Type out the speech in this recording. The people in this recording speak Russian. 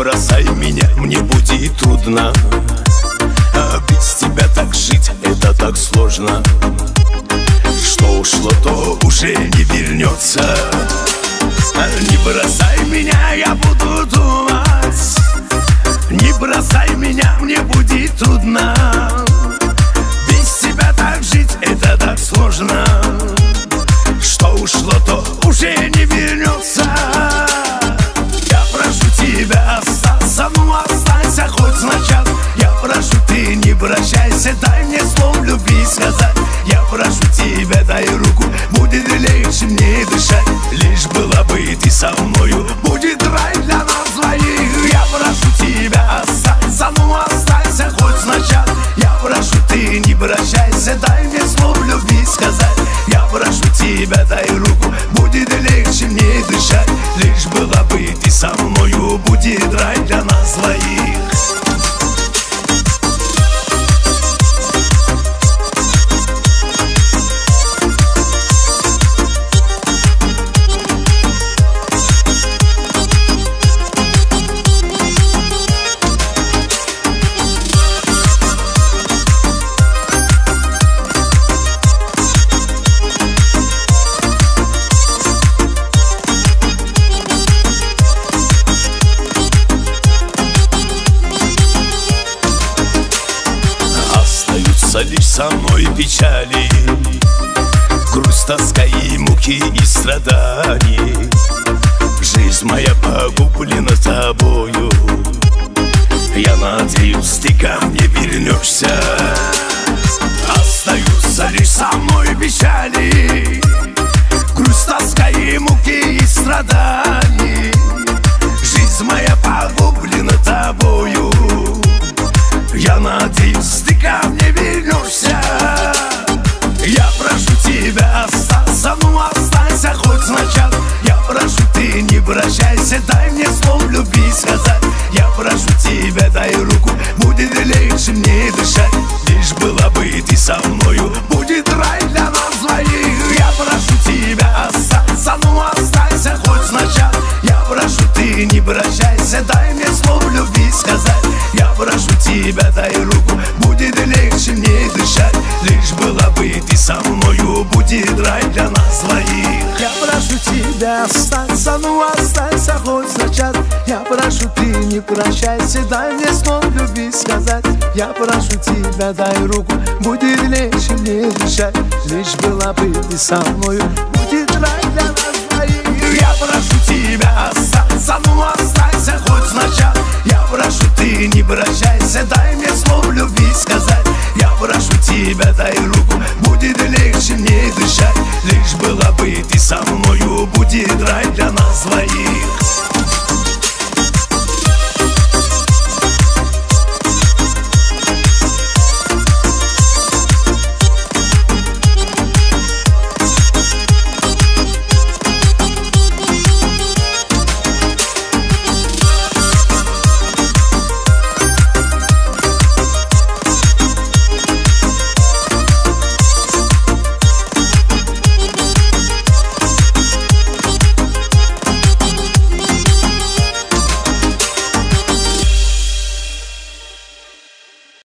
бросай меня, мне будет трудно. А без тебя так жить, это так сложно. Что ушло, то уже не вернется. Не бросай меня, я буду думать. Не бросай меня, мне будет трудно. Без тебя так жить, это так сложно. Что ушло, то уже не вернется. Я прошу тебя остаться, ну останься хоть сначала. Я прошу, ты не прощайся, дай мне слов любви сказать. Я прошу тебя, дай руку, будет легче мне дышать. Лишь была бы ты со мною, будет рай для нас двоих. Я прошу тебя остаться, ну останься хоть сначала. Я прошу, ты не прощайся, дай мне слов любви сказать. Я прошу тебя, дай руку, будет легче мне дышать. Лишь была бы ты со мною, будет рай для нас двоих. Лишь со мной печали, грусть, тоска и муки и страданий. Жизнь моя погублена тобою. Я надеюсь, ты ко мне вернешься. Остаются лишь со мной печали, грусть, тоска и муки и страданий. Жизнь моя погублена тобою. Я надеюсь, ты ко мне вернешься. Я прошу тебя остаться, ну останься хоть сначала. Я прошу, ты не прощайся, дай мне слов любви сказать. Я прошу тебя, дай руку, будет легче мне дышать. Лишь была бы ты со мною, будет рай для нас двоих. Я прошу тебя остаться, ну останься хоть сначала. Я прошу, ты не прощайся, дай мне слов любви сказать. Я прошу тебя, дай руку, будет легче мне дышать. Лишь была бы ты со мною, будет рай для нас двоих. Я прошу тебя остаться, ну останься хоть сначала. Я прошу, ты не прощайся, дай мне слов любви сказать. Я прошу тебя, дай руку, будет легче мне дышать. Лишь была бы ты со мною, будет рай для нас двоих. Я прошу тебя остаться, ну останься хоть сначала. Я прошу, ты не прощайся, дай мне слов любви сказать. Я прошу тебя, дай руку, будет легче мне дышать. Лишь была бы ты со мною, будет рай для нас двоих.